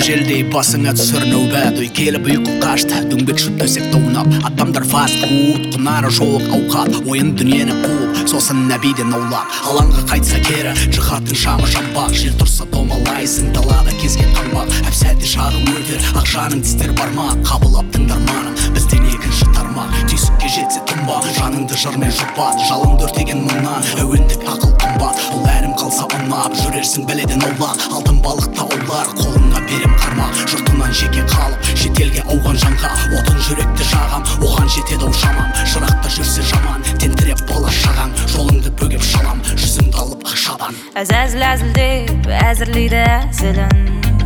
Ежелдей басыңа түсір нәубет, ой келіп ұйқы қашты, дөңбек шыт төсек тоунап. Адамдар фаст фуд, құнары жолық ауқат, ойын дүниені қуып, сосын нәбиден аулақ. Алаңға қайтса кері, жығаттың шамы жамбақ, жел тұрса домалайсың, далада кезген қаңбақ. Әпсәтте шағым өтер, ақшаның тістер бармақ, қабылап тыңдарманым, бізден екінші тармақ. Түйсікке жетсе тұнбақ, жаныңды жырмен жұпат, жалынды өртеген мұңнан, әуендік ақыл қымбат. Ол әрім қалса ұнап, жүрерсің бәледен аулақ, алтын балықта олар, қолыңа берем қармақ. Жұртынан жеке қалып, шетелге ауған жанға, отын жүректі жағам, оған жетеді ау шамам. Жырақта жүрсе жаман, тентіреп бала шағаң, жолыңды бөгеп шалам, жүзіңді алып ақшадан. Әзіл-әзілдеп әзірлейді әзілін,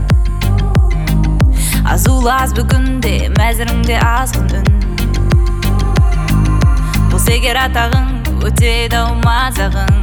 азулы аз бүгінде мәзіріңде азғын үн. Бұл сегер атағың өтеді ау мазағың,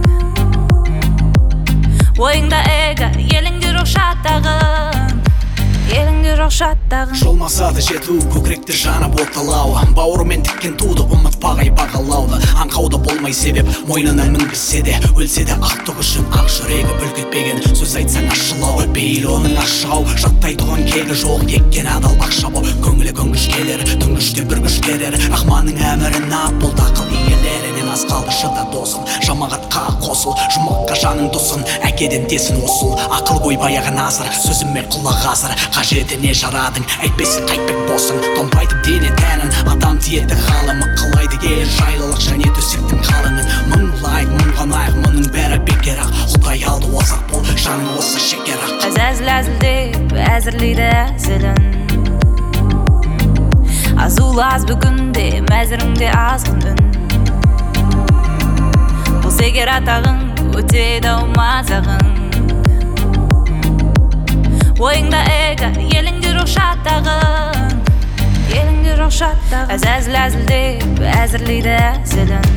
ойыңда эго, еліңде жоқ шаттағын, еліңде жоқ шаттағын. Жолмасады жету, көкіректі жанып отталауы, бауырымен тіккен туды ұмытпағай бағалауды. Аңқауды болмай себеп, мойнына мінгізсе де, өлсе де ақтық үшін ақ жүрегі бүлкітпеген. Сөз айтсаң ашылау, бейлі оның ашау, жаттай тұған кегі жоқ, еккен адал ақшабу. Көңілі көнгіш келер, түнгіште бір күш керер, рахманның әмірін ап, бұл тақыл иелерінен аз қалды шыда досым. Жамағатқа қосыл, жұмаққа жаның досын, әкеден тесін осыл, ақыл қой баяғы назыр, сөзіме құлақ азыр. Қажетіне жарадың, әйтпесін қайтпек босың, томпайтып дене тәнін, адам тиеді ғалымы, қылайды ел жайлылық және төсектің қалыңын. Мұңлайық, мұңғанайық, мұның бәрі бекер ақ, Құдай алды озақ бол, жаның осы шекер ақ. Әзіл-әзілдеп әзірлейді әзілін, азулы аз бүгінде мәзіріңде азғын үн. Бұл сегер атағың өтеді ау мазағың, ойыңда эго, еліңде жоқ шаттағын, еліңде жоқ шаттағын. Әзіл-әзілдеп әзірлейді әзілін,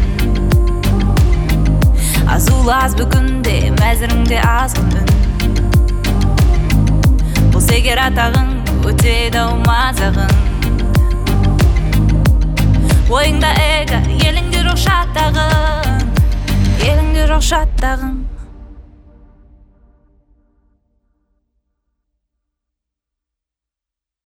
азулы аз бүгінде мәзіріңде азғын үн. Бұл сегер атағың өтеді ау мазағың, ойыңда эго, еліңде жоқ шаттағын, еліңде жоқ шаттағын.